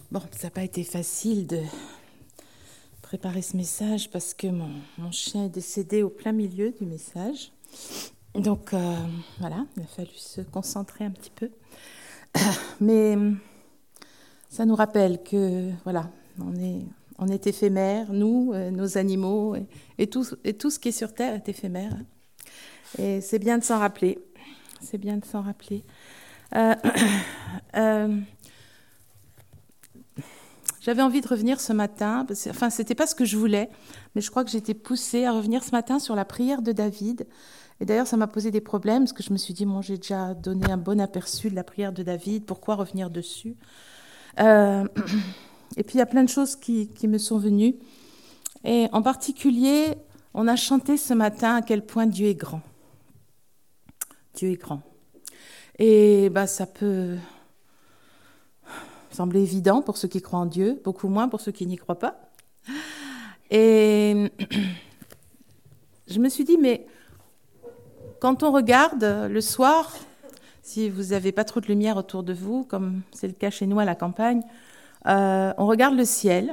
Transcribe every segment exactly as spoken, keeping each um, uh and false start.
Bon, ça n'a pas été facile de préparer ce message parce que mon, mon chien est décédé au plein milieu du message. Donc, euh, voilà, il a fallu se concentrer un petit peu. Mais ça nous rappelle que, voilà, on est, on est éphémère, nous, euh, nos animaux, et, et, tout, et tout ce qui est sur Terre est éphémère. Et c'est bien de s'en rappeler. C'est bien de s'en rappeler. Euh, euh, J'avais envie de revenir ce matin, parce, enfin, c'était pas ce que je voulais, mais je crois que j'ai été poussée à revenir ce matin sur la prière de David. Et d'ailleurs, ça m'a posé des problèmes, parce que je me suis dit, bon, j'ai déjà donné un bon aperçu de la prière de David, pourquoi revenir dessus euh, Et puis, il y a plein de choses qui, qui me sont venues. Et en particulier, on a chanté ce matin à quel point Dieu est grand. Dieu est grand. Et bah, ça peut sembler évident pour ceux qui croient en Dieu, beaucoup moins pour ceux qui n'y croient pas. Et je me suis dit, mais quand on regarde le soir, si vous n'avez pas trop de lumière autour de vous, comme c'est le cas chez nous à la campagne, euh, on regarde le ciel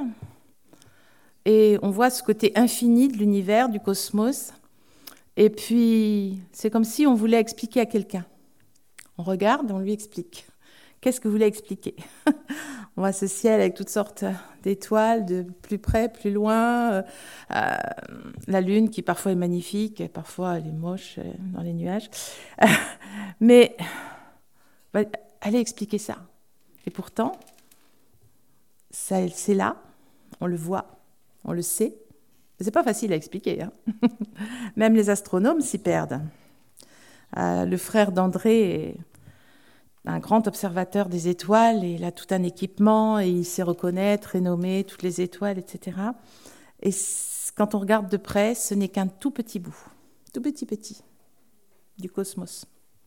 et on voit ce côté infini de l'univers, du cosmos. Et puis, c'est comme si on voulait expliquer à quelqu'un. On regarde, on lui explique. Qu'est-ce que vous voulez expliquer ? On voit ce ciel avec toutes sortes d'étoiles, de plus près, plus loin. Euh, euh, la lune qui parfois est magnifique, parfois elle est moche euh, dans les nuages. Euh, mais bah, allez expliquer ça. Et pourtant, ça, c'est là, on le voit, on le sait. C'est pas facile à expliquer. Hein. Même les astronomes s'y perdent. Euh, le frère d'André est un grand observateur des étoiles, et il a tout un équipement, et il sait reconnaître et nommer toutes les étoiles, et cetera. Et quand on regarde de près, ce n'est qu'un tout petit bout, tout petit petit, du cosmos.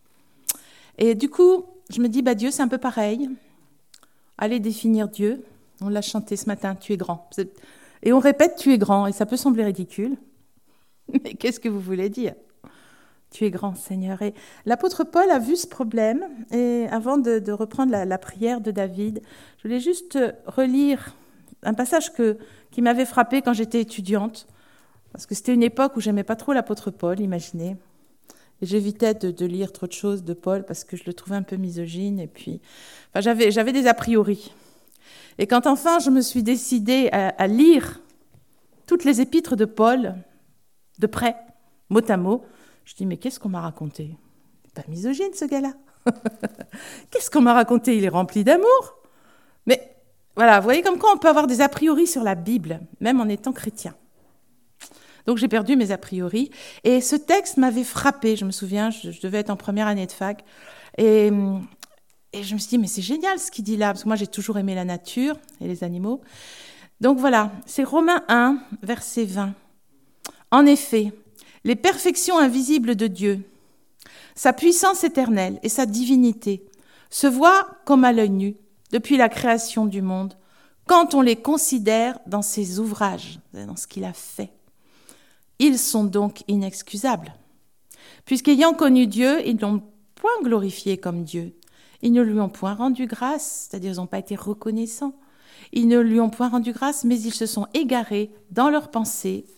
Et du coup, je me dis, bah Dieu, c'est un peu pareil. Allez définir Dieu. On l'a chanté ce matin, tu es grand. Et on répète, tu es grand, et ça peut sembler ridicule. Mais qu'est-ce que vous voulez dire ? Tu es grand, Seigneur. Et l'apôtre Paul a vu ce problème. Et avant de, de reprendre la, la prière de David, je voulais juste relire un passage que, qui m'avait frappée quand j'étais étudiante. Parce que c'était une époque où j'aimais pas trop l'apôtre Paul, imaginez. Et j'évitais de, de lire trop de choses de Paul parce que je le trouvais un peu misogyne. Et puis, enfin, j'avais, j'avais des a priori. Et quand enfin je me suis décidée à, à lire toutes les épîtres de Paul, de près, mot à mot, je dis, mais qu'est-ce qu'on m'a raconté ? Pas misogyne, ce gars-là. Qu'est-ce qu'on m'a raconté ? Il est rempli d'amour. Mais voilà, vous voyez comme quoi on peut avoir des a priori sur la Bible, même en étant chrétien. Donc j'ai perdu mes a priori. Et ce texte m'avait frappée. Je me souviens, je, je devais être en première année de fac. Et, et je me suis dit, mais c'est génial ce qu'il dit là. Parce que moi, j'ai toujours aimé la nature et les animaux. Donc voilà, c'est Romains un, verset vingt. En effet, les perfections invisibles de Dieu, sa puissance éternelle et sa divinité se voient comme à l'œil nu depuis la création du monde, quand on les considère dans ses ouvrages, dans ce qu'il a fait. Ils sont donc inexcusables, puisqu'ayant connu Dieu, ils n'ont point glorifié comme Dieu. Ils ne lui ont point rendu grâce, c'est-à-dire ils n'ont pas été reconnaissants. Ils ne lui ont point rendu grâce, mais ils se sont égarés dans leurs pensées,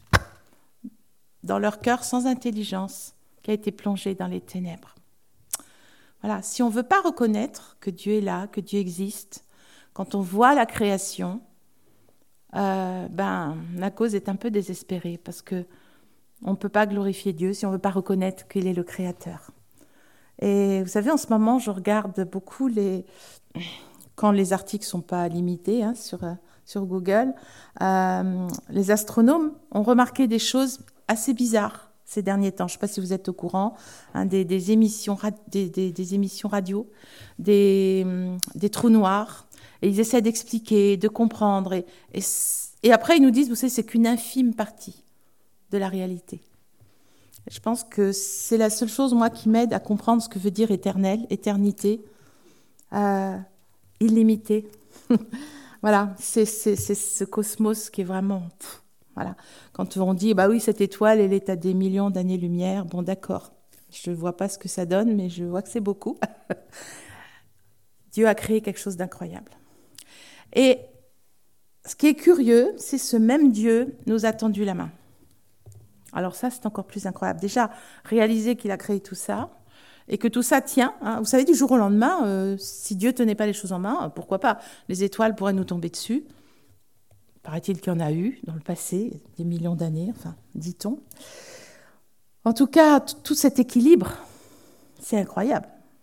dans leur cœur sans intelligence, qui a été plongé dans les ténèbres. Voilà, si on ne veut pas reconnaître que Dieu est là, que Dieu existe, quand on voit la création, euh, ben, la cause est un peu désespérée, parce qu'on ne peut pas glorifier Dieu si on ne veut pas reconnaître qu'il est le Créateur. Et vous savez, en ce moment, je regarde beaucoup les... quand les articles ne sont pas limités hein, sur, sur Google, euh, les astronomes ont remarqué des choses assez bizarre ces derniers temps. Je ne sais pas si vous êtes au courant, hein, des, des, émissions, des, des, des émissions radio, des, des trous noirs. Et ils essaient d'expliquer, de comprendre. Et, et, et après, ils nous disent, vous savez, c'est qu'une infime partie de la réalité. Je pense que c'est la seule chose, moi, qui m'aide à comprendre ce que veut dire éternel, éternité, euh, illimité. Voilà, c'est, c'est, c'est ce cosmos qui est vraiment... Pff, voilà. Quand on dit, bah oui, cette étoile, elle est à des millions d'années-lumière, bon, d'accord, je ne vois pas ce que ça donne, mais je vois que c'est beaucoup. Dieu a créé quelque chose d'incroyable. Et ce qui est curieux, c'est ce même Dieu nous a tendu la main. Alors ça, c'est encore plus incroyable. Déjà, réaliser qu'il a créé tout ça et que tout ça tient. Hein. Vous savez, du jour au lendemain, euh, si Dieu tenait pas les choses en main, euh, pourquoi pas? Les étoiles pourraient nous tomber dessus. Paraît-il qu'il y en a eu dans le passé, des millions d'années, enfin, dit-on. En tout cas, t- tout cet équilibre, c'est incroyable.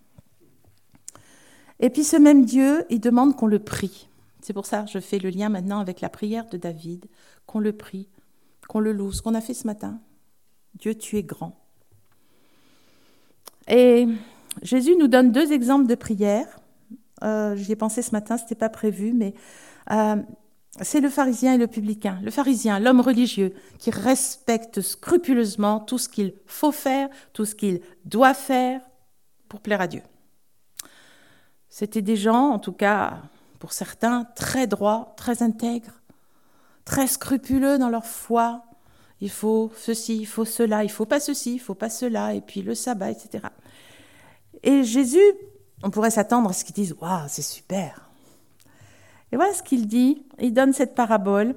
Et puis ce même Dieu, il demande qu'on le prie. C'est pour ça que je fais le lien maintenant avec la prière de David, qu'on le prie, qu'on le loue, ce qu'on a fait ce matin. Dieu, tu es grand. Et Jésus nous donne deux exemples de prière. Euh, j'y ai pensé ce matin, ce n'était pas prévu, mais euh, c'est le pharisien et le publicain. Le pharisien, l'homme religieux, qui respecte scrupuleusement tout ce qu'il faut faire, tout ce qu'il doit faire pour plaire à Dieu. C'était des gens, en tout cas pour certains, très droits, très intègres, très scrupuleux dans leur foi. Il faut ceci, il faut cela, il ne faut pas ceci, il ne faut pas cela, et puis le sabbat, et cetera. Et Jésus, on pourrait s'attendre à ce qu'il dise « Waouh, c'est super !» Et voilà ce qu'il dit. Il donne cette parabole.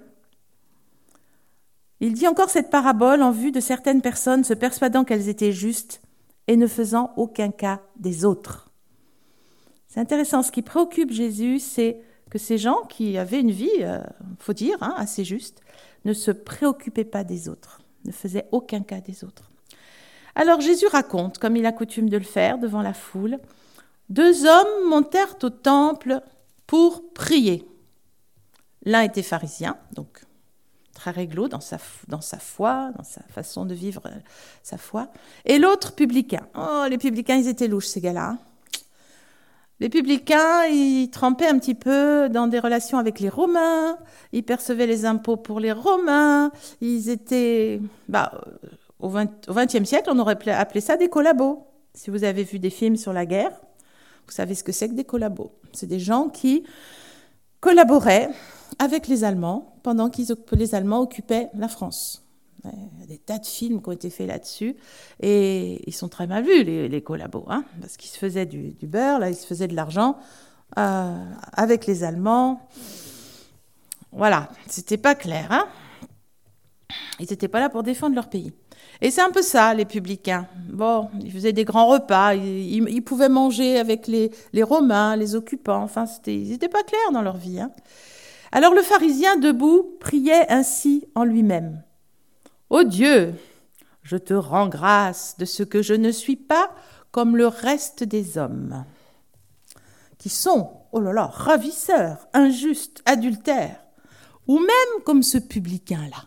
Il dit encore cette parabole en vue de certaines personnes se persuadant qu'elles étaient justes et ne faisant aucun cas des autres. C'est intéressant. Ce qui préoccupe Jésus, c'est que ces gens qui avaient une vie, il euh, faut dire, hein, assez juste, ne se préoccupaient pas des autres, ne faisaient aucun cas des autres. Alors Jésus raconte, comme il a coutume de le faire devant la foule, deux hommes montèrent au temple pour prier. L'un était pharisien, donc très réglo dans sa, dans sa foi, dans sa façon de vivre euh, sa foi, et l'autre publicain. Oh, les publicains, ils étaient louches, ces gars-là. Hein. Les publicains, ils trempaient un petit peu dans des relations avec les Romains, ils percevaient les impôts pour les Romains, ils étaient... Bah, au vingtième siècle, on aurait appelé ça des collabos. Si vous avez vu des films sur la guerre, vous savez ce que c'est que des collabos. C'est des gens qui collaboraient avec les Allemands pendant que les Allemands occupaient la France. Il y a des tas de films qui ont été faits là-dessus et ils sont très mal vus, les, les collabos, hein, parce qu'ils se faisaient du, du beurre, là, ils se faisaient de l'argent euh, avec les Allemands. Voilà, c'était pas clair. Hein. Ils n'étaient pas là pour défendre leur pays. Et c'est un peu ça, les publicains. Bon, ils faisaient des grands repas, ils, ils, ils pouvaient manger avec les, les Romains, les occupants, enfin, c'était, ils n'étaient pas clairs dans leur vie. Hein. Alors le pharisien, debout, priait ainsi en lui-même. « Ô Dieu, je te rends grâce de ce que je ne suis pas comme le reste des hommes, qui sont, oh là là, ravisseurs, injustes, adultères, ou même comme ce publicain-là.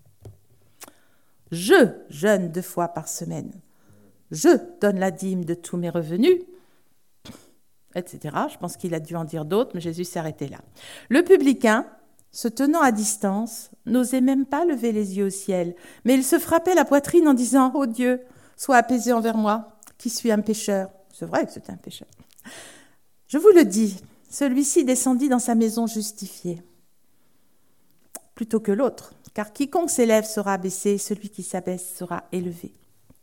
Je jeûne deux fois par semaine, je donne la dîme de tous mes revenus, et cetera. Je pense qu'il a dû en dire d'autres, mais Jésus s'est arrêté là. Le publicain, se tenant à distance, n'osait même pas lever les yeux au ciel, mais il se frappait la poitrine en disant « Ô Dieu, sois apaisé envers moi, qui suis un pécheur. » C'est vrai que c'était un pécheur. Je vous le dis, celui-ci descendit dans sa maison justifié, plutôt que l'autre, car quiconque s'élève sera abaissé, celui qui s'abaisse sera élevé.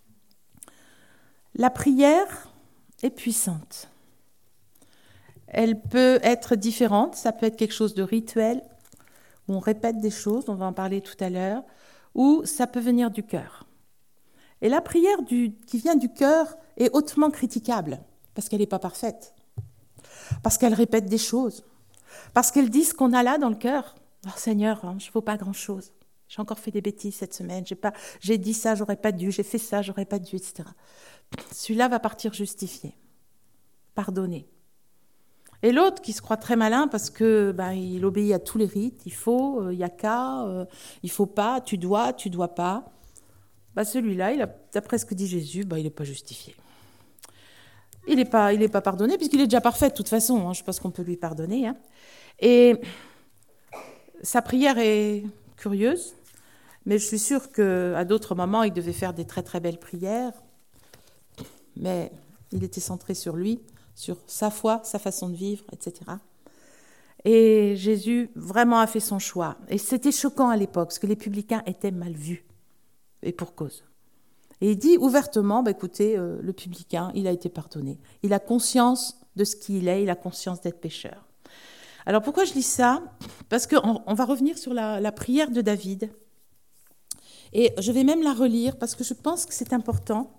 La prière est puissante. Elle peut être différente, ça peut être quelque chose de rituel, où on répète des choses, on va en parler tout à l'heure, ou ça peut venir du cœur. Et la prière du, qui vient du cœur est hautement critiquable, parce qu'elle n'est pas parfaite, parce qu'elle répète des choses, parce qu'elle dit ce qu'on a là dans le cœur. Oh Seigneur, hein, je ne vaux pas grand-chose, j'ai encore fait des bêtises cette semaine, j'ai, pas, j'ai dit ça, j'aurais pas dû, j'ai fait ça, j'aurais pas dû, et cetera. Celui-là va partir justifié, pardonné. Et l'autre qui se croit très malin parce que ben, il obéit à tous les rites, il faut, il euh, y a qu'à, euh, il faut pas, tu dois, tu dois pas. Ben, celui-là, il a, d'après ce que dit Jésus, ben, il n'est pas justifié. Il n'est pas, il est pas pardonné puisqu'il est déjà parfait de toute façon. Hein, je pense qu'on peut lui pardonner. Hein. Et sa prière est curieuse, mais je suis sûre qu'à d'autres moments, il devait faire des très très belles prières. Mais il était centré sur lui, sur sa foi, sa façon de vivre, et cetera. Et Jésus vraiment a fait son choix. Et c'était choquant à l'époque, parce que les publicains étaient mal vus, et pour cause. Et il dit ouvertement, bah, écoutez, euh, le publicain, il a été pardonné. Il a conscience de ce qu'il est, il a conscience d'être pécheur. Alors pourquoi je lis ça? Parce qu'on on va revenir sur la, la prière de David. Et je vais même la relire parce que je pense que c'est important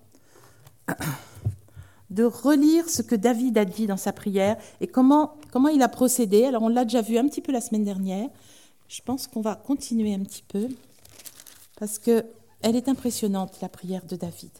de relire ce que David a dit dans sa prière et comment, comment il a procédé. Alors on l'a déjà vu un petit peu la semaine dernière. Je pense qu'on va continuer un petit peu parce qu'elle est impressionnante, la prière de David.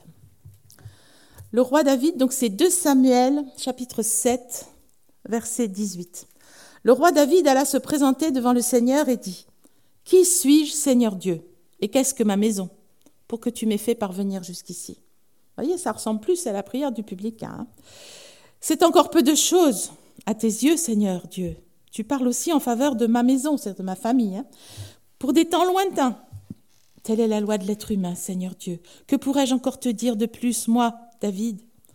Le roi David, donc c'est deux Samuel, chapitre sept, verset dix-huit. Le roi David alla se présenter devant le Seigneur et dit « Qui suis-je, Seigneur Dieu ? Et qu'est-ce que ma maison pour que tu m'aies fait parvenir jusqu'ici ?» Vous voyez, ça ressemble plus à la prière du publicain. Hein. C'est encore peu de choses à tes yeux, Seigneur Dieu. Tu parles aussi en faveur de ma maison, c'est de ma famille, hein, pour des temps lointains. Telle est la loi de l'être humain, Seigneur Dieu. Que pourrais-je encore te dire de plus, moi, David ?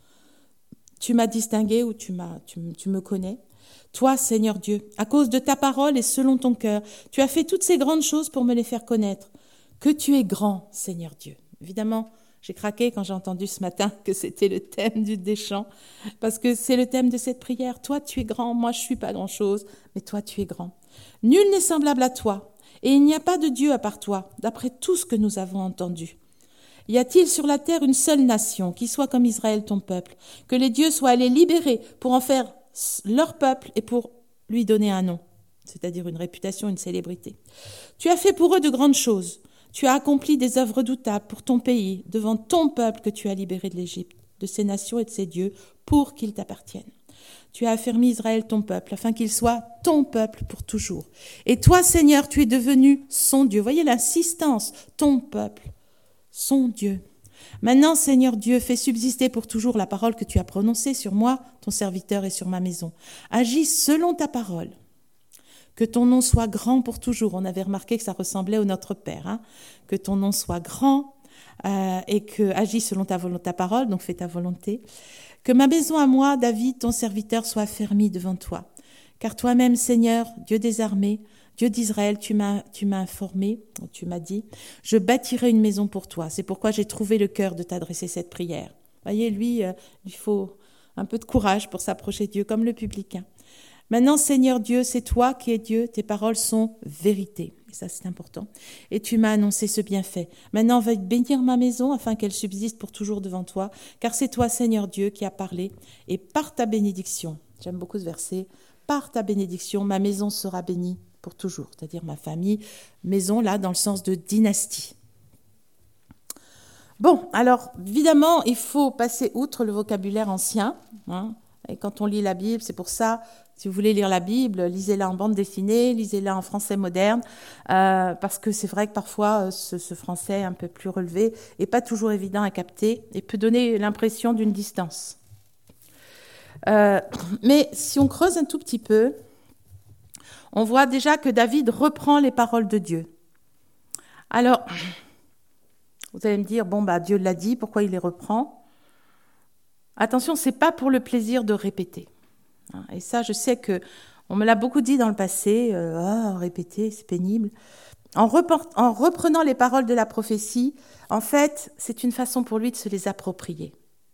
Tu m'as distingué ou tu, m'as, tu, tu me connais. Toi, Seigneur Dieu, à cause de ta parole et selon ton cœur, tu as fait toutes ces grandes choses pour me les faire connaître. Que tu es grand, Seigneur Dieu. Évidemment, j'ai craqué quand j'ai entendu ce matin que c'était le thème du des chants, parce que c'est le thème de cette prière. Toi, tu es grand, moi, je suis pas grand-chose, mais toi, tu es grand. Nul n'est semblable à toi, et il n'y a pas de Dieu à part toi, d'après tout ce que nous avons entendu. Y a-t-il sur la terre une seule nation qui soit comme Israël, ton peuple, que les dieux soient allés libérer pour en faire leur peuple et pour lui donner un nom, c'est-à-dire une réputation, une célébrité. Tu as fait pour eux de grandes choses. Tu as accompli des œuvres redoutables pour ton pays, devant ton peuple que tu as libéré de l'Égypte, de ses nations et de ses dieux, pour qu'ils t'appartiennent. Tu as affermi Israël, ton peuple, afin qu'il soit ton peuple pour toujours. Et toi, Seigneur, tu es devenu son Dieu. Voyez l'insistance, ton peuple, son Dieu. Maintenant, Seigneur Dieu, fais subsister pour toujours la parole que tu as prononcée sur moi, ton serviteur, et sur ma maison. Agis selon ta parole. Que ton nom soit grand pour toujours. On avait remarqué que ça ressemblait au Notre Père. Hein. Que ton nom soit grand euh, et que agis selon ta, volonté, ta parole, donc fais ta volonté. Que ma maison à moi, David, ton serviteur, soit affermie devant toi. Car toi-même, Seigneur, Dieu des armées, Dieu d'Israël, tu m'as, tu m'as informé, tu m'as dit, je bâtirai une maison pour toi. C'est pourquoi j'ai trouvé le cœur de t'adresser cette prière. Voyez, lui, euh, il faut un peu de courage pour s'approcher de Dieu, comme le publicain. Maintenant, Seigneur Dieu, c'est toi qui es Dieu, tes paroles sont vérité. Et ça, c'est important. Et tu m'as annoncé ce bienfait. Maintenant, va bénir ma maison afin qu'elle subsiste pour toujours devant toi, car c'est toi, Seigneur Dieu, qui as parlé. Et par ta bénédiction, j'aime beaucoup ce verset, par ta bénédiction, ma maison sera bénie pour toujours, c'est-à-dire ma famille, maison là, dans le sens de dynastie. Bon, alors, évidemment, il faut passer outre le vocabulaire ancien, hein. Et quand on lit la Bible, c'est pour ça, si vous voulez lire la Bible, lisez-la en bande dessinée, lisez-la en français moderne, euh, parce que c'est vrai que parfois, ce, ce français un peu plus relevé n'est pas toujours évident à capter et peut donner l'impression d'une distance. Euh, mais si on creuse un tout petit peu, on voit déjà que David reprend les paroles de Dieu. Alors, vous allez me dire, bon, bah, Dieu l'a dit, pourquoi il les reprend ? Attention, c'est pas pour le plaisir de répéter. Et ça, je sais que on me l'a beaucoup dit dans le passé. Euh, ah, répéter, c'est pénible. En, report, en reprenant les paroles de la prophétie, en fait, c'est une façon pour lui de se les approprier.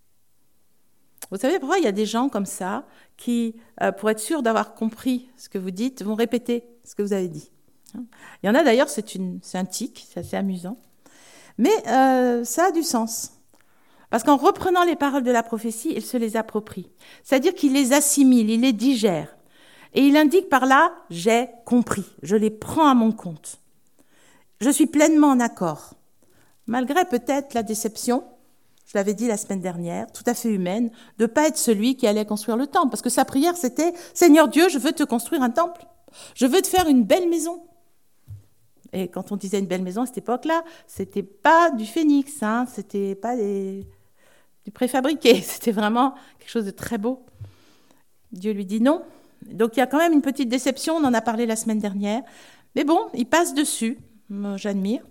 Vous savez pourquoi il y a des gens comme ça qui, euh, pour être sûr d'avoir compris ce que vous dites, vont répéter ce que vous avez dit. Il y en a d'ailleurs, c'est, une, c'est un tic, c'est assez amusant. Mais euh, ça a du sens. Parce qu'en reprenant les paroles de la prophétie, il se les approprie. C'est-à-dire qu'il les assimile, il les digère. Et il indique par là, j'ai compris, je les prends à mon compte. Je suis pleinement en accord. Malgré peut-être la déception, je l'avais dit la semaine dernière, tout à fait humaine, de ne pas être celui qui allait construire le temple. Parce que sa prière, c'était « Seigneur Dieu, je veux te construire un temple. Je veux te faire une belle maison. » Et quand on disait une belle maison à cette époque-là, c'était pas du phénix, hein, c'était pas des... du préfabriqué, c'était vraiment quelque chose de très beau. Dieu lui dit non. Donc il y a quand même une petite déception, on en a parlé la semaine dernière. Mais bon, il passe dessus, moi, j'admire,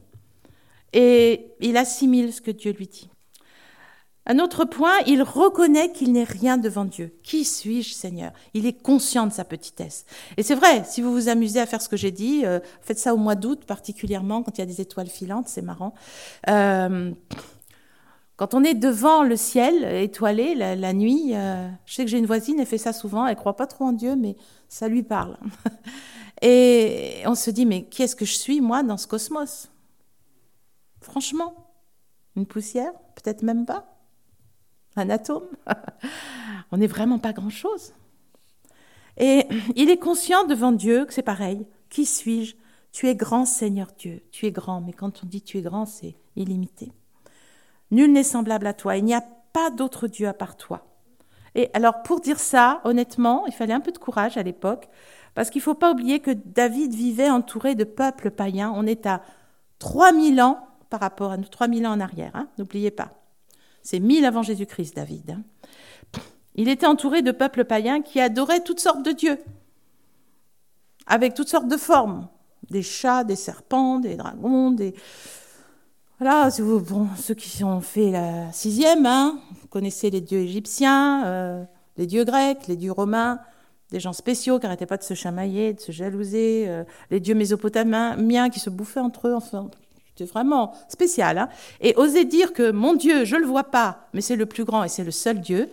et il assimile ce que Dieu lui dit. Un autre point, il reconnaît qu'il n'est rien devant Dieu. Qui suis-je, Seigneur ? Il est conscient de sa petitesse. Et c'est vrai, si vous vous amusez à faire ce que j'ai dit, euh, faites ça au mois d'août particulièrement, quand il y a des étoiles filantes, c'est marrant. Euh, Quand on est devant le ciel étoilé, la, la nuit, euh, je sais que j'ai une voisine, elle fait ça souvent, elle ne croit pas trop en Dieu, mais ça lui parle. Et on se dit, mais qui est-ce que je suis, moi, dans ce cosmos? Franchement, une poussière? Peut-être même pas. Un atome? On n'est vraiment pas grand-chose. Et il est conscient devant Dieu que c'est pareil. Qui suis-je? Tu es grand, Seigneur Dieu. Tu es grand, mais quand on dit tu es grand, c'est illimité. Nul n'est semblable à toi. Il n'y a pas d'autre Dieu à part toi. Et alors, pour dire ça, honnêtement, il fallait un peu de courage à l'époque, parce qu'il ne faut pas oublier que David vivait entouré de peuples païens. On est à trois mille ans par rapport à nous, trois mille ans en arrière, hein, n'oubliez pas. C'est mille avant Jésus-Christ, David. Hein. Il était entouré de peuples païens qui adoraient toutes sortes de dieux, avec toutes sortes de formes. Des chats, des serpents, des dragons, des... Voilà, bon, ceux qui ont fait la sixième, hein, vous connaissez les dieux égyptiens, euh, les dieux grecs, les dieux romains, des gens spéciaux qui n'arrêtaient pas de se chamailler, de se jalouser, euh, les dieux mésopotamiens qui se bouffaient entre eux, enfin, c'était vraiment spécial. Hein. Et oser dire que mon Dieu, je ne le vois pas, mais c'est le plus grand et c'est le seul Dieu,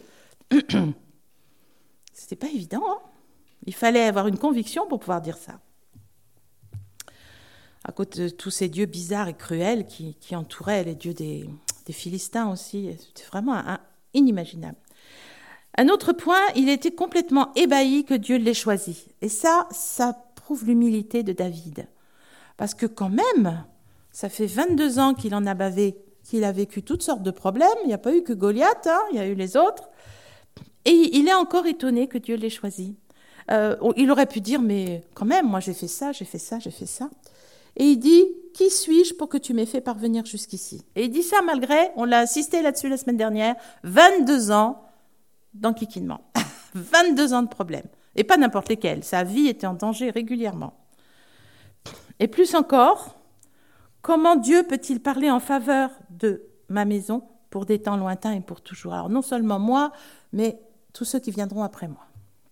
c'était pas évident. Hein. Il fallait avoir une conviction pour pouvoir dire ça. À côté de tous ces dieux bizarres et cruels qui, qui entouraient les dieux des, des Philistins aussi. C'était vraiment un, un, inimaginable. Un autre point, il était complètement ébahi que Dieu l'ait choisi. Et ça, ça prouve l'humilité de David. Parce que quand même, ça fait vingt-deux ans qu'il en a bavé, qu'il a vécu toutes sortes de problèmes. Il n'y a pas eu que Goliath, hein, il y a eu les autres. Et il est encore étonné que Dieu l'ait choisi. Euh, il aurait pu dire, mais quand même, moi j'ai fait ça, j'ai fait ça, j'ai fait ça. Et il dit, qui suis-je pour que tu m'aies fait parvenir jusqu'ici? Et il dit ça malgré, on l'a assisté là-dessus la semaine dernière, vingt-deux ans d'enquiquinement, vingt-deux ans de problèmes. Et pas n'importe lesquels, sa vie était en danger régulièrement. Et plus encore, comment Dieu peut-il parler en faveur de ma maison pour des temps lointains et pour toujours? Alors non seulement moi, mais tous ceux qui viendront après moi.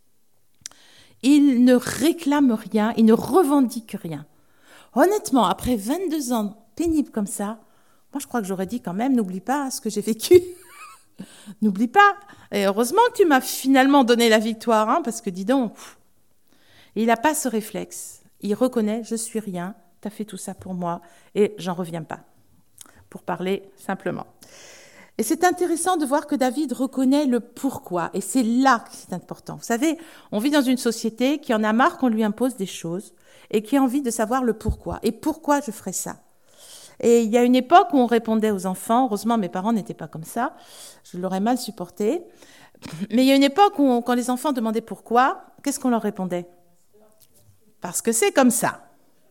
Il ne réclame rien, il ne revendique rien. Honnêtement, après vingt-deux ans pénibles comme ça, moi je crois que j'aurais dit quand même, n'oublie pas ce que j'ai vécu. N'oublie pas. Et heureusement que tu m'as finalement donné la victoire, hein, parce que dis donc, pff, il n'a pas ce réflexe. Il reconnaît, je suis rien, tu as fait tout ça pour moi, et j'en reviens pas, pour parler simplement. Et c'est intéressant de voir que David reconnaît le pourquoi, et c'est là que c'est important. Vous savez, on vit dans une société qui en a marre qu'on lui impose des choses, et qui a envie de savoir le pourquoi. Et pourquoi je ferais ça? Et il y a une époque où on répondait aux enfants, heureusement mes parents n'étaient pas comme ça, je l'aurais mal supporté, mais il y a une époque où on, quand les enfants demandaient pourquoi, qu'est-ce qu'on leur répondait? Parce que c'est comme ça.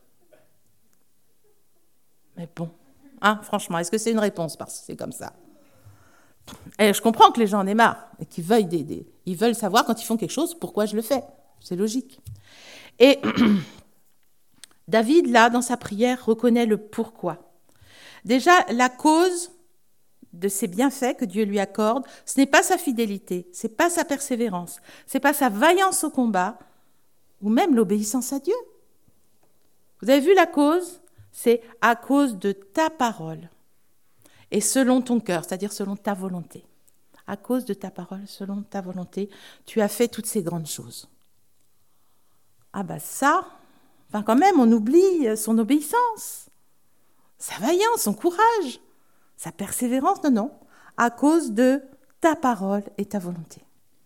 Mais bon, hein, franchement, est-ce que c'est une réponse parce que c'est comme ça? Et je comprends que les gens en aient marre, et qu'ils veuillent des, des, ils veulent savoir quand ils font quelque chose, pourquoi je le fais. C'est logique. Et David, là, dans sa prière, reconnaît le pourquoi. Déjà, la cause de ces bienfaits que Dieu lui accorde, ce n'est pas sa fidélité, ce n'est pas sa persévérance, ce n'est pas sa vaillance au combat, ou même l'obéissance à Dieu. Vous avez vu la cause? C'est à cause de ta parole et selon ton cœur, c'est-à-dire selon ta volonté. À cause de ta parole, selon ta volonté, tu as fait toutes ces grandes choses. Ah ben ça... Enfin, quand même, on oublie son obéissance, sa vaillance, son courage, sa persévérance. Non, non, à cause de ta parole et ta volonté.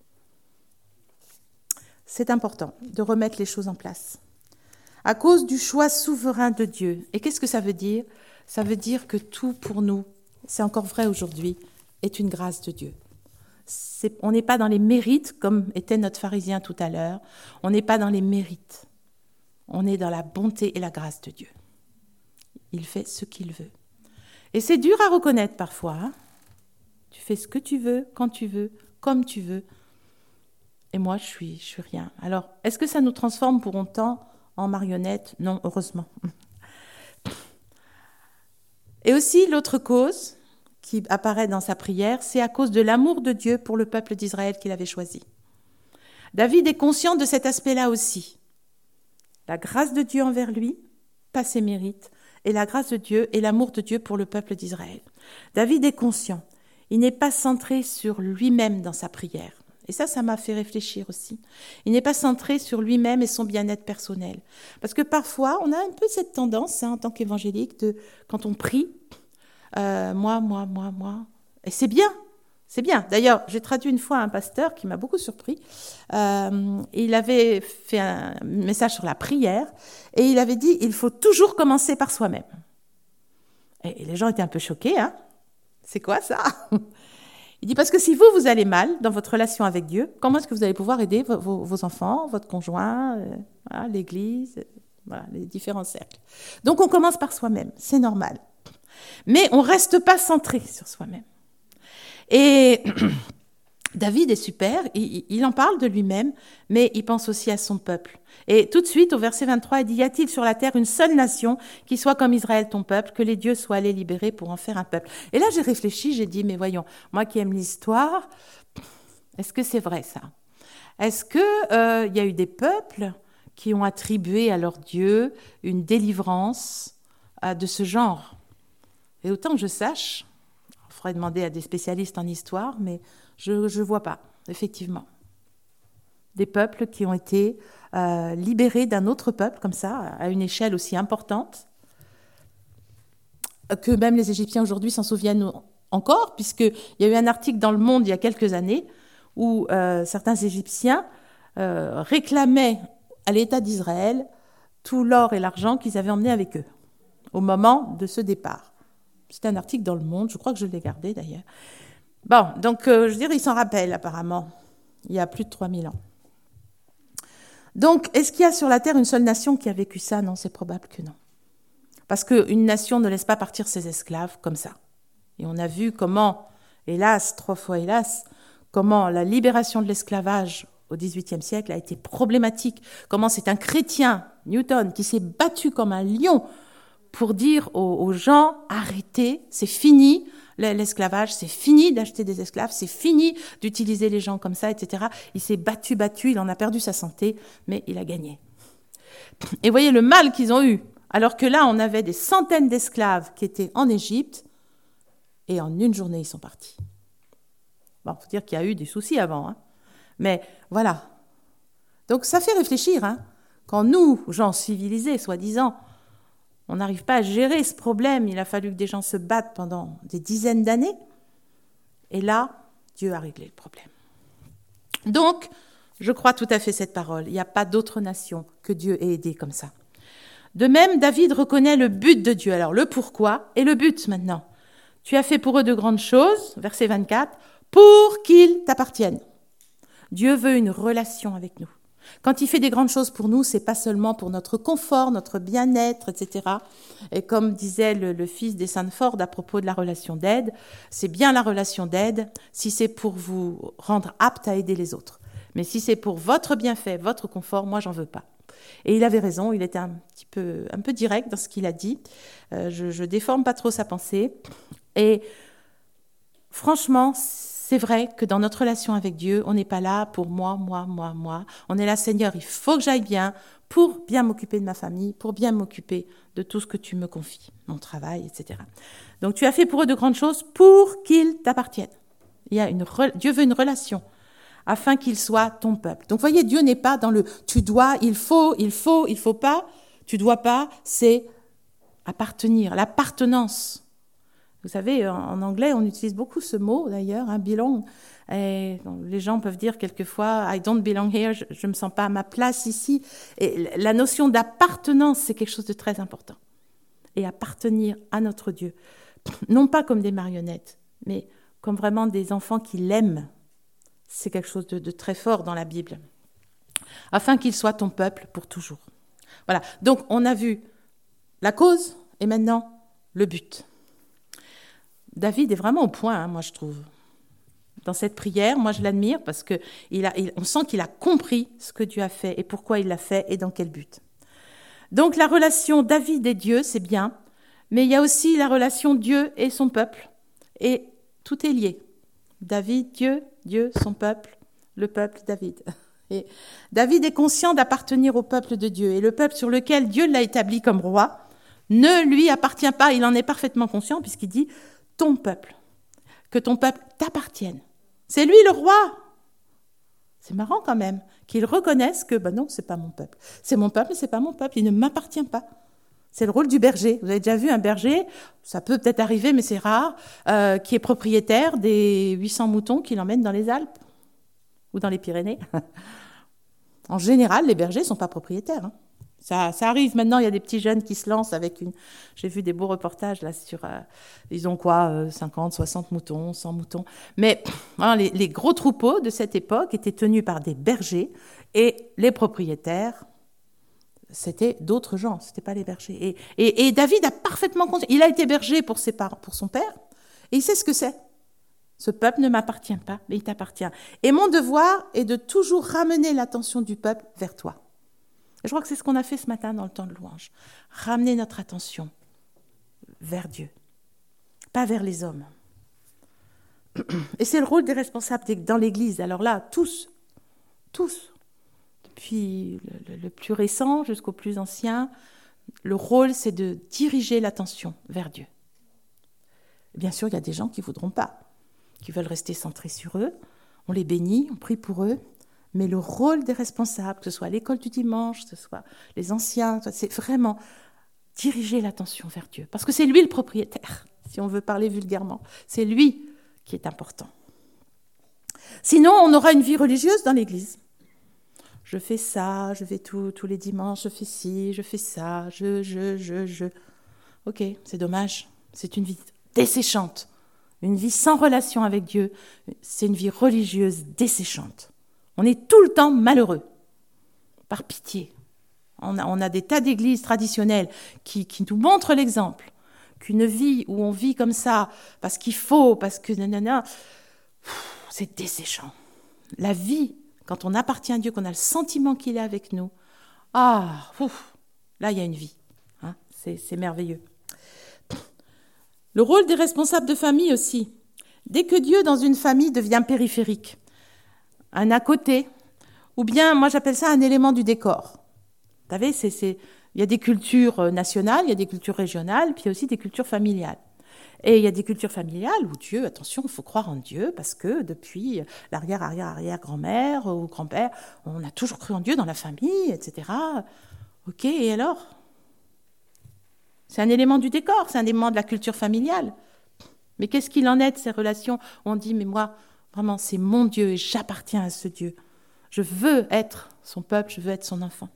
C'est important de remettre les choses en place. À cause du choix souverain de Dieu. Et qu'est-ce que ça veut dire? Ça veut dire que tout pour nous, c'est encore vrai aujourd'hui, est une grâce de Dieu. C'est, on n'est pas dans les mérites, comme était notre pharisien tout à l'heure. On n'est pas dans les mérites. On est dans la bonté et la grâce de Dieu. Il fait ce qu'il veut. Et c'est dur à reconnaître parfois. Hein? Tu fais ce que tu veux, quand tu veux, comme tu veux. Et moi, je suis, je suis rien. Alors, est-ce que ça nous transforme pour autant en marionnettes? Non, heureusement. Et aussi, l'autre cause qui apparaît dans sa prière, c'est à cause de l'amour de Dieu pour le peuple d'Israël qu'il avait choisi. David est conscient de cet aspect-là aussi. La grâce de Dieu envers lui, pas ses mérites, et la grâce de Dieu et l'amour de Dieu pour le peuple d'Israël. David est conscient. Il n'est pas centré sur lui-même dans sa prière. Et ça, ça m'a fait réfléchir aussi. Il n'est pas centré sur lui-même et son bien-être personnel. Parce que parfois, on a un peu cette tendance, hein, en tant qu'évangélique, de, quand on prie, euh, moi, moi, moi, moi. Et c'est bien, c'est bien. D'ailleurs, j'ai traduit une fois un pasteur qui m'a beaucoup surpris. Euh, il avait fait un message sur la prière et il avait dit, il faut toujours commencer par soi-même. Et les gens étaient un peu choqués, hein. C'est quoi ça ? Il dit, parce que si vous, vous allez mal dans votre relation avec Dieu, comment est-ce que vous allez pouvoir aider vos, vos, vos enfants, votre conjoint, euh, voilà, l'église, euh, voilà, les différents cercles. Donc, on commence par soi-même, c'est normal. Mais on ne reste pas centré sur soi-même. Et David est super, il, il en parle de lui-même, mais il pense aussi à son peuple. Et tout de suite, au verset vingt-trois, il dit, y a-t-il sur la terre une seule nation qui soit comme Israël, ton peuple, que les dieux soient allés libérer pour en faire un peuple? Et là, j'ai réfléchi, j'ai dit, mais voyons, moi qui aime l'histoire, est-ce que c'est vrai ça? Est-ce qu'il euh, y a eu des peuples qui ont attribué à leur Dieu une délivrance euh, de ce genre? Et autant que je sache, il faudrait demander à des spécialistes en histoire, mais je ne vois pas, effectivement. Des peuples qui ont été euh, libérés d'un autre peuple, comme ça, à une échelle aussi importante, que même les Égyptiens aujourd'hui s'en souviennent encore, puisqu'il y a eu un article dans Le Monde il y a quelques années où euh, certains Égyptiens euh, réclamaient à l'État d'Israël tout l'or et l'argent qu'ils avaient emmenés avec eux au moment de ce départ. C'était un article dans Le Monde, je crois que je l'ai gardé d'ailleurs. Bon, donc euh, je veux dire, ils s'en rappellent apparemment, il y a plus de trois mille ans. Donc, est-ce qu'il y a sur la terre une seule nation qui a vécu ça? Non, c'est probable que non. Parce qu'une nation ne laisse pas partir ses esclaves comme ça. Et on a vu comment, hélas, trois fois hélas, comment la libération de l'esclavage au dix-huitième siècle a été problématique. Comment c'est un chrétien, Newton, qui s'est battu comme un lion pour dire aux, aux gens, arrêtez, c'est fini l'esclavage, c'est fini d'acheter des esclaves, c'est fini d'utiliser les gens comme ça, et cetera. Il s'est battu, battu, il en a perdu sa santé, mais il a gagné. Et voyez le mal qu'ils ont eu, alors que là, on avait des centaines d'esclaves qui étaient en Égypte, et en une journée, ils sont partis. Bon, il faut dire qu'il y a eu des soucis avant, hein. Mais voilà. Donc ça fait réfléchir, hein. Quand nous, gens civilisés, soi-disant, on n'arrive pas à gérer ce problème, il a fallu que des gens se battent pendant des dizaines d'années, et là, Dieu a réglé le problème. Donc, je crois tout à fait cette parole. Il n'y a pas d'autre nation que Dieu ait aidé comme ça. De même, David reconnaît le but de Dieu. Alors, le pourquoi et le but maintenant. Tu as fait pour eux de grandes choses, verset vingt-quatre, pour qu'ils t'appartiennent. Dieu veut une relation avec nous. Quand il fait des grandes choses pour nous, c'est pas seulement pour notre confort, notre bien-être, et cetera. Et comme disait le, le fils des Sandford à propos de la relation d'aide, c'est bien la relation d'aide si c'est pour vous rendre apte à aider les autres. Mais si c'est pour votre bienfait, votre confort, moi, j'en veux pas. Et il avait raison, il était un petit peu, un peu direct dans ce qu'il a dit. Euh, je, je déforme pas trop sa pensée. Et franchement, c'est vrai que dans notre relation avec Dieu, on n'est pas là pour moi, moi, moi, moi. On est là, Seigneur, il faut que j'aille bien pour bien m'occuper de ma famille, pour bien m'occuper de tout ce que tu me confies, mon travail, et cetera. Donc, tu as fait pour eux de grandes choses pour qu'ils t'appartiennent. Il y a une, Dieu veut une relation afin qu'il soit ton peuple. Donc, voyez, Dieu n'est pas dans le « tu dois »,« il faut »,« il faut »,« il faut pas »,« tu dois pas », c'est appartenir, l'appartenance. Vous savez, en anglais, on utilise beaucoup ce mot, d'ailleurs, hein, belong. Et les gens peuvent dire quelquefois, I don't belong here, je ne me sens pas à ma place ici. Et la notion d'appartenance, c'est quelque chose de très important. Et appartenir à notre Dieu, non pas comme des marionnettes, mais comme vraiment des enfants qui l'aiment. C'est quelque chose de, de très fort dans la Bible. Afin qu'il soit ton peuple pour toujours. Voilà, donc on a vu la cause et maintenant le but. David est vraiment au point, hein, moi je trouve. Dans cette prière, moi je l'admire parce que il a, il, on sent qu'il a compris ce que Dieu a fait et pourquoi il l'a fait et dans quel but. Donc la relation David et Dieu, c'est bien, mais il y a aussi la relation Dieu et son peuple. Et tout est lié. David, Dieu, Dieu, son peuple, le peuple, David. Et David est conscient d'appartenir au peuple de Dieu. Et le peuple sur lequel Dieu l'a établi comme roi ne lui appartient pas. Il en est parfaitement conscient puisqu'il dit « ton peuple ». que ton peuple t'appartienne. C'est lui le roi. C'est marrant quand même qu'il reconnaisse que ben non, c'est pas mon peuple. C'est mon peuple, mais c'est pas mon peuple. Il ne m'appartient pas. C'est le rôle du berger. Vous avez déjà vu un berger, ça peut peut-être arriver, mais c'est rare, euh, qui est propriétaire des huit cents moutons qu'il emmène dans les Alpes ou dans les Pyrénées. En général, les bergers ne sont pas propriétaires. Hein. Ça, ça arrive maintenant, il y a des petits jeunes qui se lancent avec une... J'ai vu des beaux reportages là sur, euh, ils ont quoi, euh, cinquante, soixante moutons, cent moutons. Mais hein, les, les gros troupeaux de cette époque étaient tenus par des bergers et les propriétaires, c'était d'autres gens, ce n'étaient pas les bergers. Et, et, et David a parfaitement conscience, il a été berger pour, ses parents, pour son père, et il sait ce que c'est. Ce peuple ne m'appartient pas, mais il t'appartient. Et mon devoir est de toujours ramener l'attention du peuple vers toi. Et je crois que c'est ce qu'on a fait ce matin dans le temps de louange. Ramener notre attention vers Dieu, pas vers les hommes. Et c'est le rôle des responsables dans l'Église. Alors là, tous, tous, depuis le, le, le plus récent jusqu'au plus ancien, le rôle, c'est de diriger l'attention vers Dieu. Et bien sûr, il y a des gens qui ne voudront pas, qui veulent rester centrés sur eux. On les bénit, on prie pour eux. Mais le rôle des responsables, que ce soit à l'école du dimanche, que ce soit les anciens, c'est vraiment diriger l'attention vers Dieu. Parce que c'est lui le propriétaire, si on veut parler vulgairement. C'est lui qui est important. Sinon, on aura une vie religieuse dans l'Église. Je fais ça, je vais tout, tous les dimanches, je fais ci, je fais ça, je, je, je, je. Ok, c'est dommage. C'est une vie desséchante. Une vie sans relation avec Dieu, c'est une vie religieuse desséchante. On est tout le temps malheureux, par pitié. On a, on a des tas d'églises traditionnelles qui, qui nous montrent l'exemple, qu'une vie où on vit comme ça, parce qu'il faut, parce que nanana, c'est desséchant. La vie, quand on appartient à Dieu, qu'on a le sentiment qu'il est avec nous, ah, ouf, là il y a une vie. Hein, c'est, c'est merveilleux. Le rôle des responsables de famille aussi. Dès que Dieu dans une famille devient périphérique, un à côté, ou bien, moi j'appelle ça un élément du décor. Vous savez, c'est, c'est, il y a des cultures nationales, il y a des cultures régionales, puis il y a aussi des cultures familiales. Et il y a des cultures familiales où Dieu, attention, il faut croire en Dieu, parce que depuis l'arrière-arrière-arrière-grand-mère ou grand-père, on a toujours cru en Dieu dans la famille, et cetera. Ok, et alors ? C'est un élément du décor, c'est un élément de la culture familiale. Mais qu'est-ce qu'il en est de ces relations où on dit, mais moi, vraiment, c'est mon Dieu et j'appartiens à ce Dieu. Je veux être son peuple, je veux être son enfant.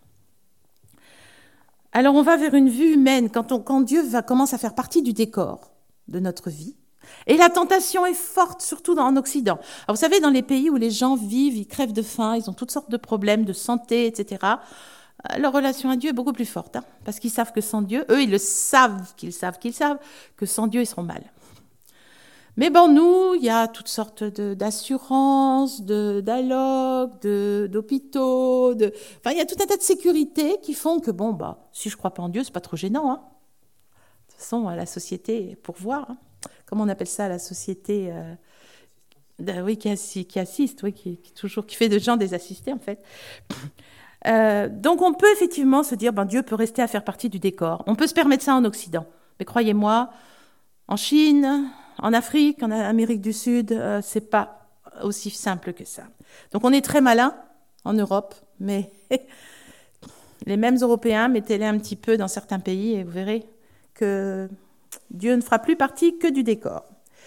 Alors on va vers une vue humaine, quand, on, quand Dieu va, commence à faire partie du décor de notre vie. Et la tentation est forte, surtout en Occident. Alors vous savez, dans les pays où les gens vivent, ils crèvent de faim, ils ont toutes sortes de problèmes de santé, et cetera, leur relation à Dieu est beaucoup plus forte, hein, parce qu'ils savent que sans Dieu, eux, ils le savent, qu'ils savent, qu'ils savent, que sans Dieu, ils seront mal. Mais bon, nous, il y a toutes sortes de, d'assurances, de, d'allocs, de, d'hôpitaux, de, enfin, il y a tout un tas de sécurités qui font que, bon, bah, si je crois pas en Dieu, c'est pas trop gênant, hein. De toute façon, la société est pour voir, hein. Comment on appelle ça, la société, euh, de, oui, qui, assi, qui assiste, oui, qui, qui toujours, qui fait de gens des assistés, en fait. Euh, donc on peut effectivement se dire, ben, Dieu peut rester à faire partie du décor. On peut se permettre ça en Occident. Mais croyez-moi, en Chine, en Afrique, en Amérique du Sud, euh, c'est pas aussi simple que ça. Donc on est très malin en Europe, mais les mêmes Européens, mettez-les un petit peu dans certains pays et vous verrez que Dieu ne fera plus partie que du décor.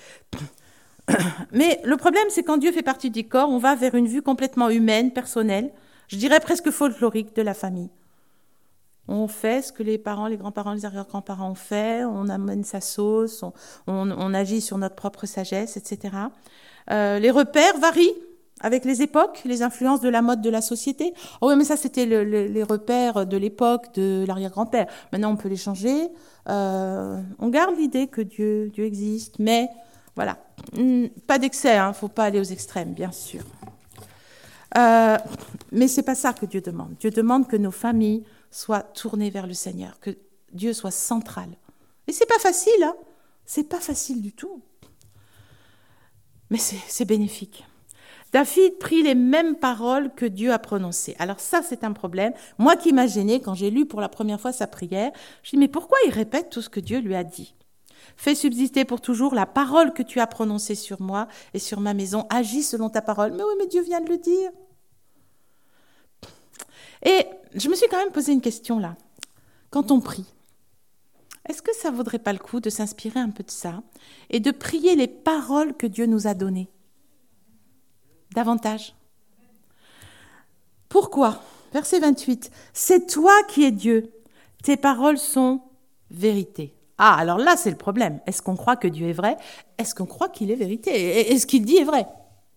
Mais le problème, c'est quand Dieu fait partie du décor, on va vers une vue complètement humaine, personnelle, je dirais presque folklorique de la famille. On fait ce que les parents, les grands-parents, les arrière-grands-parents ont fait, on amène sa sauce, on, on, on agit sur notre propre sagesse, et cetera. Euh, les repères varient avec les époques, les influences de la mode de la société. Oh oui, mais ça, c'était le, le, les repères de l'époque de l'arrière-grand-père. Maintenant, on peut les changer. Euh, on garde l'idée que Dieu, Dieu existe, mais voilà, pas d'excès, il hein, ne faut pas aller aux extrêmes, bien sûr. Euh, mais c'est pas ça que Dieu demande. Dieu demande que nos familles soient tournées vers le Seigneur, que Dieu soit central. Et c'est pas facile, hein. C'est pas facile du tout. Mais c'est, c'est bénéfique. David prit les mêmes paroles que Dieu a prononcées. Alors ça, c'est un problème. Moi qui m'a gênée quand j'ai lu pour la première fois sa prière, je me dis, mais pourquoi il répète tout ce que Dieu lui a dit ? Fais subsister pour toujours la parole que tu as prononcée sur moi et sur ma maison. Agis selon ta parole. Mais oui, mais Dieu vient de le dire. Et je me suis quand même posé une question là. Quand on prie, est-ce que ça ne vaudrait pas le coup de s'inspirer un peu de ça et de prier les paroles que Dieu nous a données davantage? Pourquoi? Verset vingt-huit. C'est toi qui es Dieu. Tes paroles sont vérité. Ah, alors là, c'est le problème. Est-ce qu'on croit que Dieu est vrai? Est-ce qu'on croit qu'il est vérité? Et ce qu'il dit est vrai?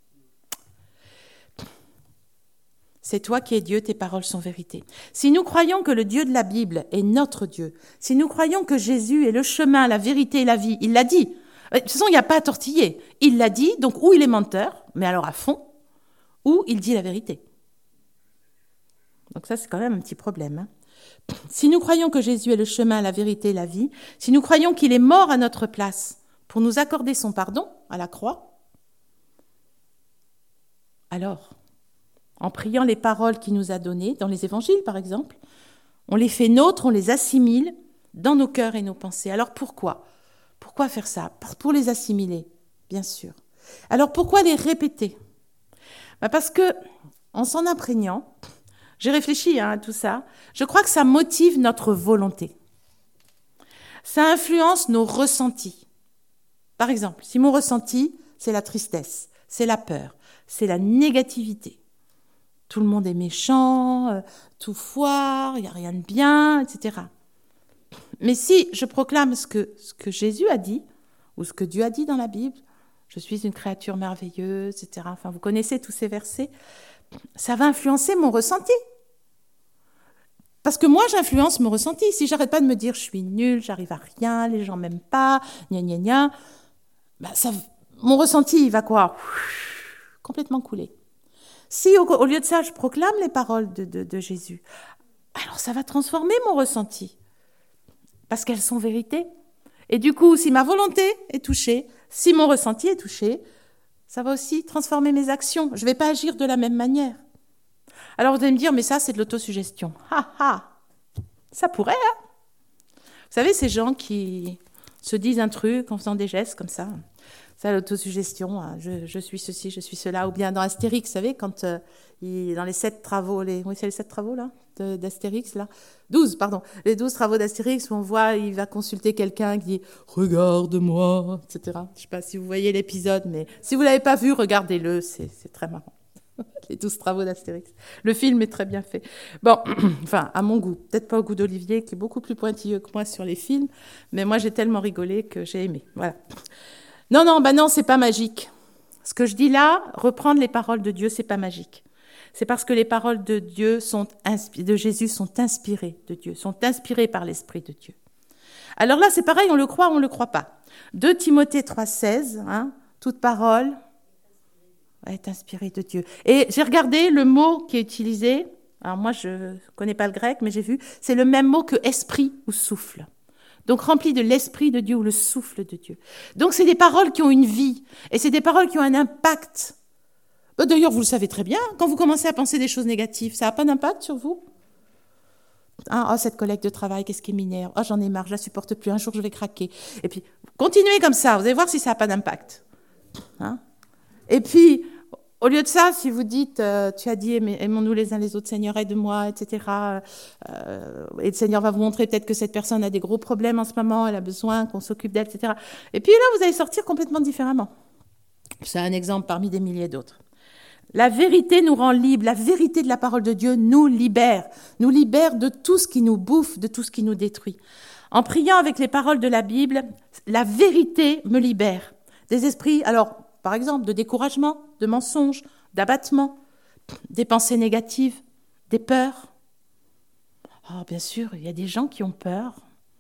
C'est toi qui es Dieu, tes paroles sont vérité. Si nous croyons que le Dieu de la Bible est notre Dieu, si nous croyons que Jésus est le chemin, la vérité et la vie, il l'a dit. De toute façon, il n'y a pas à tortiller. Il l'a dit, donc ou il est menteur, mais alors à fond, ou il dit la vérité. Donc ça, c'est quand même un petit problème. Hein. Si nous croyons que Jésus est le chemin, la vérité et la vie, si nous croyons qu'il est mort à notre place pour nous accorder son pardon à la croix, alors, en priant les paroles qu'il nous a données, dans les évangiles par exemple, on les fait nôtres, on les assimile dans nos cœurs et nos pensées. Alors pourquoi? Pourquoi faire ça? Pour les assimiler, bien sûr. Alors pourquoi les répéter? Ben parce que, en s'en imprégnant, j'ai réfléchi hein, à tout ça, je crois que ça motive notre volonté. Ça influence nos ressentis. Par exemple, si mon ressenti, c'est la tristesse, c'est la peur, c'est la négativité. Tout le monde est méchant, euh, tout foire, il n'y a rien de bien, et cetera. Mais si je proclame ce que, ce que Jésus a dit, ou ce que Dieu a dit dans la Bible, je suis une créature merveilleuse, et cetera. Enfin, vous connaissez tous ces versets, ça va influencer mon ressenti. Parce que moi, j'influence mon ressenti. Si j'arrête pas de me dire je suis nulle, j'arrive à rien, les gens m'aiment pas, gna gna gna, ben ça, mon ressenti, il va quoi? Complètement couler. Si au, au lieu de ça, je proclame les paroles de, de, de Jésus, alors ça va transformer mon ressenti. Parce qu'elles sont vérité. Et du coup, si ma volonté est touchée, si mon ressenti est touché, ça va aussi transformer mes actions. Je ne vais pas agir de la même manière. Alors vous allez me dire, mais ça, c'est de l'autosuggestion. Ha ha! Ça pourrait, hein? Vous savez, ces gens qui se disent un truc en faisant des gestes comme ça, ça, l'autosuggestion, hein, je, je suis ceci, je suis cela. Ou bien dans Astérix, vous savez, quand euh, il, dans les sept travaux, les, oui, c'est les sept travaux là, de, d'Astérix, là, douze, pardon, les douze travaux d'Astérix où on voit, il va consulter quelqu'un qui dit « Regarde-moi », et cetera. Je ne sais pas si vous voyez l'épisode, mais si vous ne l'avez pas vu, regardez-le, c'est, c'est très marrant. Les douze travaux d'Astérix. Le film est très bien fait. Bon, enfin, à mon goût. Peut-être pas au goût d'Olivier, qui est beaucoup plus pointilleux que moi sur les films, mais moi, j'ai tellement rigolé que j'ai aimé. Voilà. Non, non, ben non, c'est pas magique. Ce que je dis là, reprendre les paroles de Dieu, c'est pas magique. C'est parce que les paroles de Dieu sont inspi- de Jésus sont inspirées de Dieu, sont inspirées par l'Esprit de Dieu. Alors là, c'est pareil, on le croit ou on le croit pas. deux Timothée trois seize, hein, toute parole est inspirée de Dieu. Et j'ai regardé le mot qui est utilisé. Alors moi, je connais pas le grec, mais j'ai vu, c'est le même mot que esprit ou souffle. Donc rempli de l'esprit de Dieu ou le souffle de Dieu. Donc c'est des paroles qui ont une vie et c'est des paroles qui ont un impact. D'ailleurs, vous le savez très bien, quand vous commencez à penser des choses négatives, ça n'a pas d'impact sur vous? Ah, oh, cette collègue de travail, qu'est-ce qui m'énerve? Oh, j'en ai marre, je la supporte plus, un jour je vais craquer. Et puis, continuez comme ça, vous allez voir si ça n'a pas d'impact. Hein? Et puis, au lieu de ça, si vous dites, euh, tu as dit, aimons-nous les uns les autres, Seigneur, aide-moi, et cetera. Euh, et le Seigneur va vous montrer peut-être que cette personne a des gros problèmes en ce moment, elle a besoin qu'on s'occupe d'elle, et cetera. Et puis là, vous allez sortir complètement différemment. C'est un exemple parmi des milliers d'autres. La vérité nous rend libres, la vérité de la parole de Dieu nous libère, nous libère de tout ce qui nous bouffe, de tout ce qui nous détruit. En priant avec les paroles de la Bible, la vérité me libère. Des esprits, alors, par exemple, de découragement, de mensonges, d'abattement, des pensées négatives, des peurs. Oh, bien sûr, il y a des gens qui ont peur.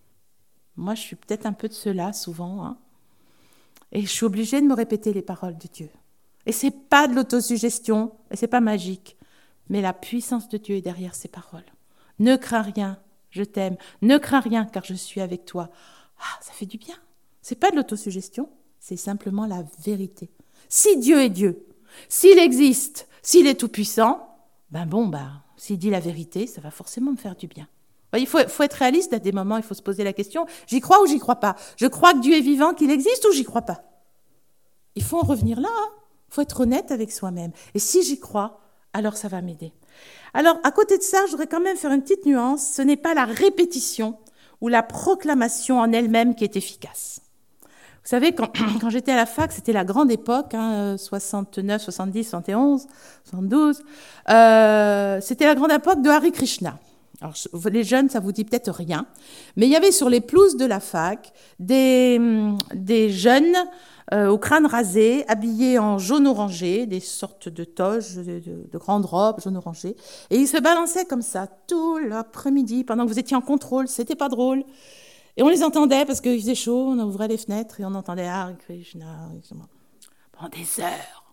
Moi, je suis peut-être un peu de ceux-là, souvent. Hein. Et je suis obligée de me répéter les paroles de Dieu. Et c'est pas de l'autosuggestion, et c'est pas magique, mais la puissance de Dieu est derrière ces paroles. Ne crains rien, je t'aime. Ne crains rien, car je suis avec toi. Ah, ça fait du bien. C'est pas de l'autosuggestion, c'est simplement la vérité. Si Dieu est Dieu, s'il existe, s'il est tout-puissant, ben bon, ben, s'il dit la vérité, ça va forcément me faire du bien. Il faut, faut être réaliste à des moments, il faut se poser la question, j'y crois ou j'y crois pas? Je crois que Dieu est vivant, qu'il existe ou j'y crois pas? Il faut en revenir là, hein. Il faut être honnête avec soi-même. Et si j'y crois, alors ça va m'aider. Alors, à côté de ça, je voudrais quand même faire une petite nuance. Ce n'est pas la répétition ou la proclamation en elle-même qui est efficace. Vous savez, quand, quand j'étais à la fac, c'était la grande époque, hein, soixante-neuf, soixante-dix, soixante et onze, soixante-douze. Euh, c'était la grande époque de Hare Krishna. Alors, les jeunes, ça vous dit peut-être rien, mais il y avait sur les pelouses de la fac des, des jeunes euh, au crâne rasé, habillés en jaune orangé, des sortes de toges, de, de, de grandes robes jaune orangé, et ils se balançaient comme ça tout l'après-midi pendant que vous étiez en contrôle. C'était pas drôle. Et on les entendait parce qu'il faisait chaud, on ouvrait les fenêtres et on entendait Hare Krishna, pendant des heures.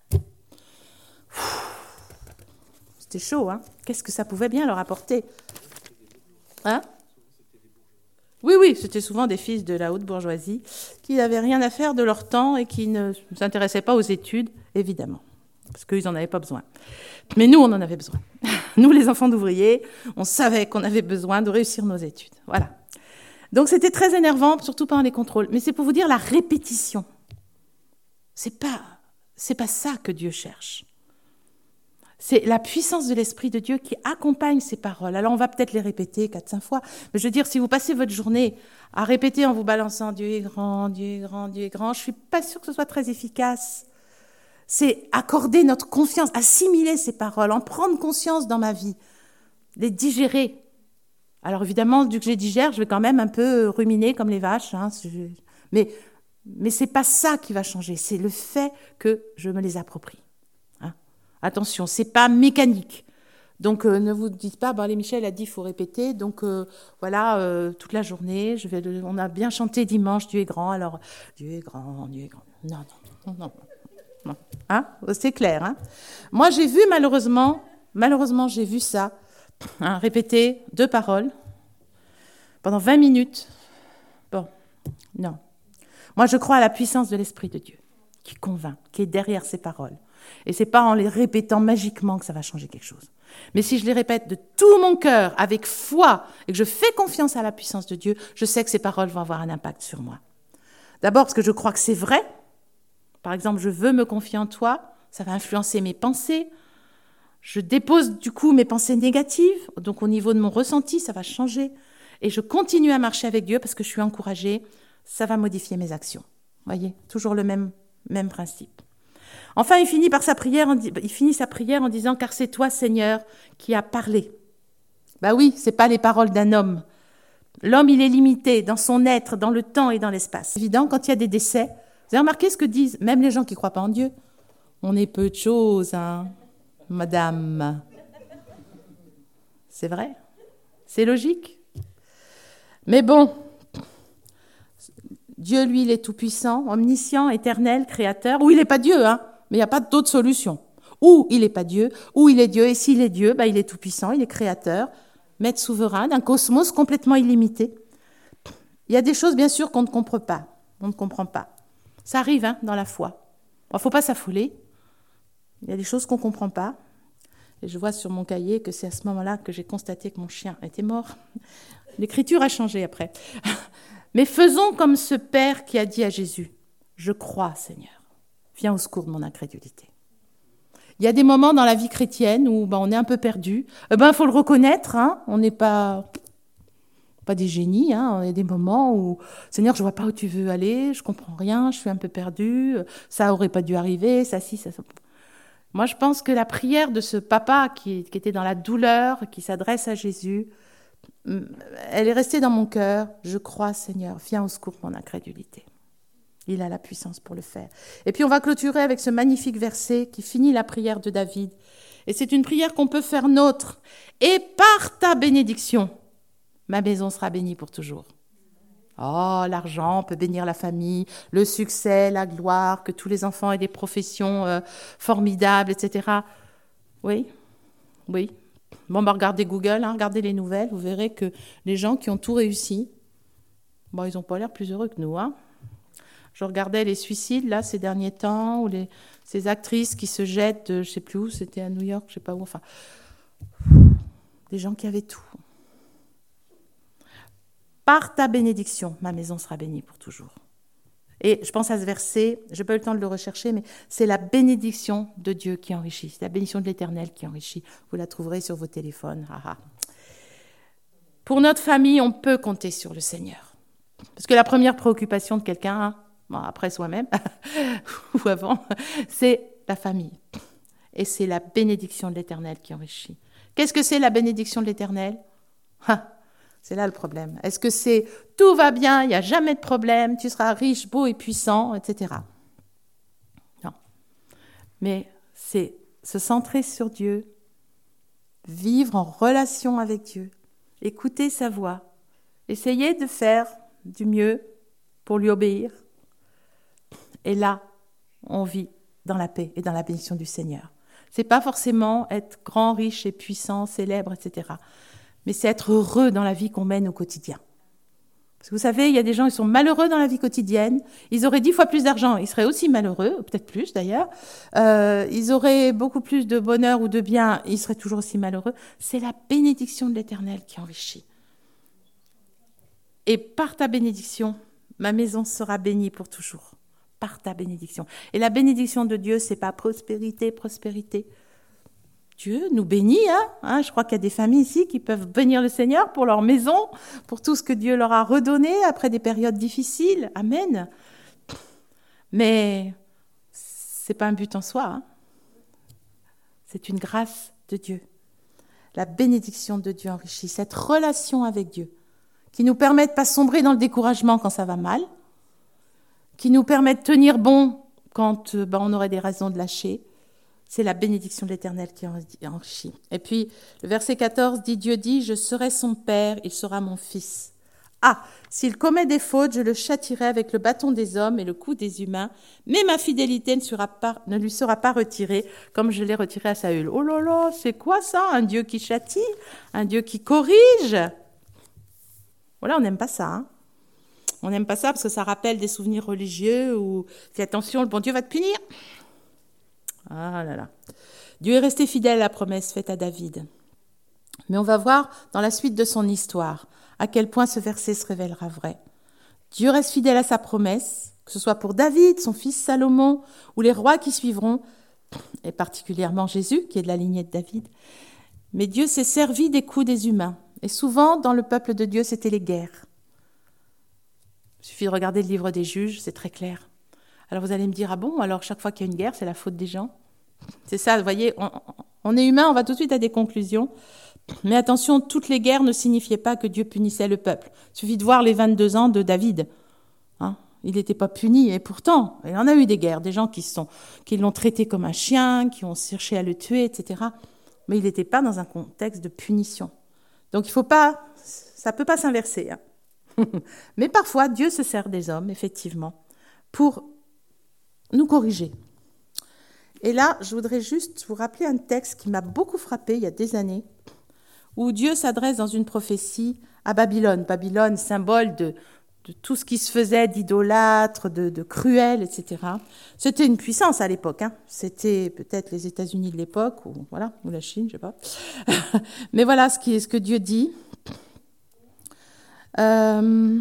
C'était chaud, hein? Qu'est-ce que ça pouvait bien leur apporter? Hein? Oui, oui, c'était souvent des fils de la haute bourgeoisie qui n'avaient rien à faire de leur temps et qui ne s'intéressaient pas aux études, évidemment, parce qu'ils n'en avaient pas besoin. Mais nous, on en avait besoin. Nous, les enfants d'ouvriers, on savait qu'on avait besoin de réussir nos études. Voilà. Donc c'était très énervant, surtout pendant les contrôles. Mais c'est pour vous dire la répétition. C'est pas, c'est pas ça que Dieu cherche. C'est la puissance de l'Esprit de Dieu qui accompagne ces paroles. Alors on va peut-être les répéter quatre, cinq fois, mais je veux dire, si vous passez votre journée à répéter en vous balançant « Dieu est grand, Dieu est grand, Dieu est grand », je ne suis pas sûre que ce soit très efficace. C'est accorder notre confiance, assimiler ces paroles, en prendre conscience dans ma vie, les digérer. Alors évidemment, dès que je les digère, je vais quand même un peu ruminer comme les vaches, hein, mais, mais ce n'est pas ça qui va changer, c'est le fait que je me les approprie. Attention, ce n'est pas mécanique. Donc, euh, ne vous dites pas, bon, allez, Michel a dit qu'il faut répéter, donc euh, voilà, euh, toute la journée, je vais le, on a bien chanté dimanche, Dieu est grand, alors Dieu est grand, Dieu est grand. Non, non, non, non. non. Hein? C'est clair. Hein? Moi, j'ai vu malheureusement, malheureusement, j'ai vu ça, hein, répéter deux paroles pendant vingt minutes. Bon, non. Moi, je crois à la puissance de l'Esprit de Dieu qui convainc, qui est derrière ces paroles. Et ce n'est pas en les répétant magiquement que ça va changer quelque chose. Mais si je les répète de tout mon cœur, avec foi, et que je fais confiance à la puissance de Dieu, je sais que ces paroles vont avoir un impact sur moi. D'abord parce que je crois que c'est vrai. Par exemple, je veux me confier en toi, ça va influencer mes pensées. Je dépose du coup mes pensées négatives, donc au niveau de mon ressenti, ça va changer. Et je continue à marcher avec Dieu parce que je suis encouragée, ça va modifier mes actions. Vous voyez, toujours le même, même principe. Enfin, il finit, par sa prière en, il finit sa prière en disant « Car c'est toi, Seigneur, qui as parlé. » Ben oui, ce n'est pas les paroles d'un homme. L'homme, il est limité dans son être, dans le temps et dans l'espace. C'est évident, quand il y a des décès, vous avez remarqué ce que disent même les gens qui ne croient pas en Dieu? On est peu de choses, hein, madame. C'est vrai, c'est logique. Mais bon, Dieu, lui, il est tout-puissant, omniscient, éternel, créateur. Ou il n'est pas Dieu, hein, mais il n'y a pas d'autre solution. Ou il n'est pas Dieu, ou il est Dieu. Et s'il est Dieu, ben, il est tout-puissant, il est créateur, maître souverain d'un cosmos complètement illimité. Il y a des choses, bien sûr, qu'on ne comprend pas. On ne comprend pas. Ça arrive, hein, dans la foi. Il ne faut pas s'affoler. Il y a des choses qu'on ne comprend pas. Et je vois sur mon cahier que c'est à ce moment-là que j'ai constaté que mon chien était mort. L'écriture a changé après. Mais faisons comme ce Père qui a dit à Jésus, « Je crois, Seigneur, viens au secours de mon incrédulité. » Il y a des moments dans la vie chrétienne où ben, on est un peu perdu. Il ben, faut le reconnaître, hein, on n'est pas, pas des génies. Hein, il y a des moments où, « Seigneur, je ne vois pas où tu veux aller, je ne comprends rien, je suis un peu perdu, ça n'aurait pas dû arriver, ça, si, ça, ça. » Moi, je pense que la prière de ce papa qui, qui était dans la douleur, qui s'adresse à Jésus, elle est restée dans mon cœur. Je crois, Seigneur, viens au secours de mon incrédulité. Il a la puissance pour le faire. Et puis on va clôturer avec ce magnifique verset qui finit la prière de David. Et c'est une prière qu'on peut faire nôtre. Et par ta bénédiction, ma maison sera bénie pour toujours. Oh, l'argent peut bénir la famille, le succès, la gloire, que tous les enfants aient des professions euh, formidables, et cetera. Oui, oui. Bon, bah, regardez Google, hein, regardez les nouvelles, vous verrez que les gens qui ont tout réussi, bon, ils n'ont pas l'air plus heureux que nous. Hein. Je regardais les suicides, là, ces derniers temps, ou les, ces actrices qui se jettent, de, je ne sais plus où, c'était à New York, je ne sais pas où, enfin, des gens qui avaient tout. Par ta bénédiction, ma maison sera bénie pour toujours. Et je pense à ce verset, je n'ai pas eu le temps de le rechercher, mais c'est la bénédiction de Dieu qui enrichit, c'est la bénédiction de l'Éternel qui enrichit. Vous la trouverez sur vos téléphones. Ah ah. Pour notre famille, on peut compter sur le Seigneur. Parce que la première préoccupation de quelqu'un, hein, bon, après soi-même, ou avant, c'est la famille. Et c'est la bénédiction de l'Éternel qui enrichit. Qu'est-ce que c'est la bénédiction de l'Éternel ? ah, C'est là le problème. Est-ce que c'est tout va bien, il n'y a jamais de problème, tu seras riche, beau et puissant, et cetera. Non. Mais c'est se centrer sur Dieu, vivre en relation avec Dieu, écouter sa voix, essayer de faire du mieux pour lui obéir. Et là, on vit dans la paix et dans la bénédiction du Seigneur. Ce n'est pas forcément être grand, riche et puissant, célèbre, et cetera. Mais c'est être heureux dans la vie qu'on mène au quotidien. Parce que vous savez, il y a des gens qui sont malheureux dans la vie quotidienne. Ils auraient dix fois plus d'argent, ils seraient aussi malheureux, peut-être plus d'ailleurs. Euh, ils auraient beaucoup plus de bonheur ou de bien, ils seraient toujours aussi malheureux. C'est la bénédiction de l'Éternel qui enrichit. Et par ta bénédiction, ma maison sera bénie pour toujours. Par ta bénédiction. Et la bénédiction de Dieu, c'est pas prospérité, prospérité. Dieu nous bénit, hein, hein je crois qu'il y a des familles ici qui peuvent bénir le Seigneur pour leur maison, pour tout ce que Dieu leur a redonné après des périodes difficiles. Amen. Mais c'est pas un but en soi. Hein. C'est une grâce de Dieu. La bénédiction de Dieu enrichit cette relation avec Dieu qui nous permet de ne pas sombrer dans le découragement quand ça va mal, qui nous permet de tenir bon quand euh, ben, on aurait des raisons de lâcher. C'est la bénédiction de l'Éternel qui enrichit. Et puis, le verset quatorze dit, Dieu dit, je serai son père, il sera mon fils. Ah, s'il commet des fautes, je le châtierai avec le bâton des hommes et le coup des humains, mais ma fidélité ne, sera pas, ne lui sera pas retirée comme je l'ai retirée à Saül. Oh là là, c'est quoi ça? Un Dieu qui châtie? Un Dieu qui corrige? Voilà, on n'aime pas ça, hein. On n'aime pas ça parce que ça rappelle des souvenirs religieux où, fais attention, le bon Dieu va te punir. Ah là là. Dieu est resté fidèle à la promesse faite à David. Mais on va voir dans la suite de son histoire à quel point ce verset se révélera vrai. Dieu reste fidèle à sa promesse, que ce soit pour David, son fils Salomon, ou les rois qui suivront, et particulièrement Jésus, qui est de la lignée de David. Mais Dieu s'est servi des coups des humains. Et souvent, dans le peuple de Dieu, c'était les guerres. Il suffit de regarder le livre des Juges, c'est très clair. Alors vous allez me dire, ah bon, alors chaque fois qu'il y a une guerre, c'est la faute des gens? C'est ça, vous voyez, on, on est humain, on va tout de suite à des conclusions. Mais attention, toutes les guerres ne signifiaient pas que Dieu punissait le peuple. Il suffit de voir les vingt-deux ans de David. Hein, il n'était pas puni, et pourtant, il y en a eu des guerres, des gens qui, sont, qui l'ont traité comme un chien, qui ont cherché à le tuer, et cetera. Mais il n'était pas dans un contexte de punition. Donc il faut pas, ça ne peut pas s'inverser. Hein. Mais parfois, Dieu se sert des hommes, effectivement, pour nous corriger. Et là, je voudrais juste vous rappeler un texte qui m'a beaucoup frappé il y a des années, où Dieu s'adresse dans une prophétie à Babylone. Babylone, symbole de, de tout ce qui se faisait d'idolâtre, de, de cruel, et cetera. C'était une puissance à l'époque. Hein. C'était peut-être les États-Unis de l'époque, ou, voilà, ou la Chine, je ne sais pas. Mais voilà ce, qui, ce que Dieu dit. Euh...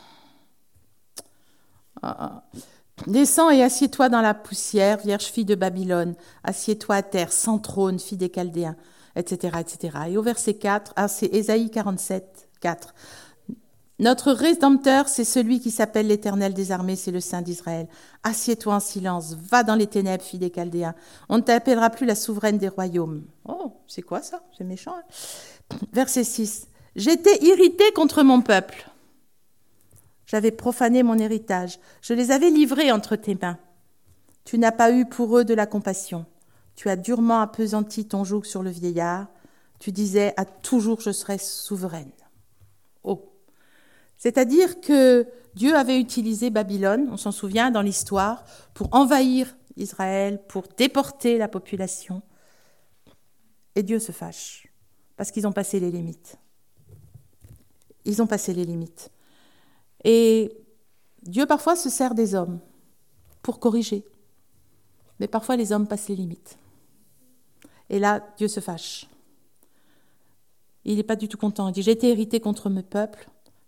Ah. Descends et assieds-toi dans la poussière, vierge fille de Babylone. Assieds-toi à terre, sans trône, fille des Chaldéens, et cetera, et cetera. Et au verset quatre, ah, c'est Ésaïe quarante-sept, quatre. Notre Rédempteur, c'est celui qui s'appelle l'Éternel des armées, c'est le Saint d'Israël. Assieds-toi en silence, va dans les ténèbres, fille des Chaldéens. On ne t'appellera plus la souveraine des royaumes. Oh, c'est quoi ça? C'est méchant. Hein. Verset six. J'étais irrité contre mon peuple. J'avais profané mon héritage. Je les avais livrés entre tes mains. Tu n'as pas eu pour eux de la compassion. Tu as durement appesanti ton joug sur le vieillard. Tu disais, à toujours je serai souveraine. Oh. C'est-à-dire que Dieu avait utilisé Babylone, on s'en souvient dans l'histoire, pour envahir Israël, pour déporter la population. Et Dieu se fâche, parce qu'ils ont passé les limites. Ils ont passé les limites. Et Dieu parfois se sert des hommes pour corriger. Mais parfois les hommes passent les limites. Et là, Dieu se fâche. Il n'est pas du tout content. Il dit, j'ai été hérité contre mes peuples.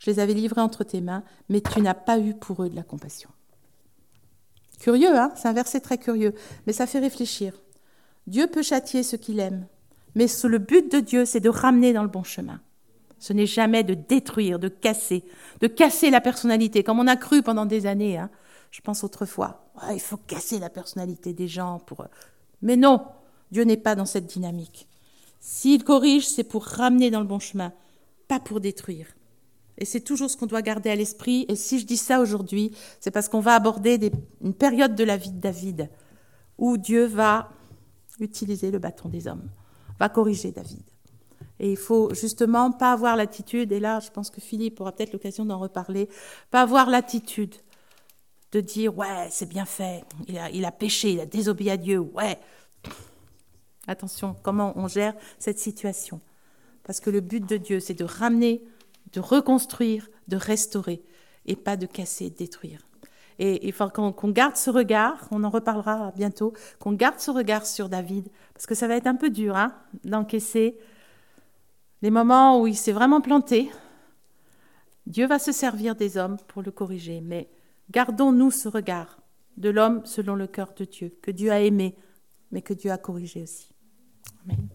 je les avais livrés entre tes mains, mais tu n'as pas eu pour eux de la compassion. Curieux, hein? C'est un verset très curieux, mais ça fait réfléchir. Dieu peut châtier ceux qu'il aime, mais le but de Dieu, c'est de ramener dans le bon chemin. Ce n'est jamais de détruire, de casser, de casser la personnalité, comme on a cru pendant des années. Hein. Je pense autrefois, ouais, il faut casser la personnalité des gens. Pour... Mais non, Dieu n'est pas dans cette dynamique. S'il corrige, c'est pour ramener dans le bon chemin, pas pour détruire. Et c'est toujours ce qu'on doit garder à l'esprit. Et si je dis ça aujourd'hui, c'est parce qu'on va aborder des, une période de la vie de David où Dieu va utiliser le bâton des hommes, va corriger David. Et il faut justement pas avoir l'attitude, et là je pense que Philippe aura peut-être l'occasion d'en reparler, pas avoir l'attitude de dire « ouais, c'est bien fait, il a, il a péché, il a désobéi à Dieu, ouais ». Attention, comment on gère cette situation. Parce que le but de Dieu, c'est de ramener, de reconstruire, de restaurer, et pas de casser, de détruire. Et il faut qu'on, qu'on garde ce regard, on en reparlera bientôt, qu'on garde ce regard sur David, parce que ça va être un peu dur hein, d'encaisser les moments où il s'est vraiment planté. Dieu va se servir des hommes pour le corriger, mais gardons-nous ce regard de l'homme selon le cœur de Dieu, que Dieu a aimé, mais que Dieu a corrigé aussi. Amen.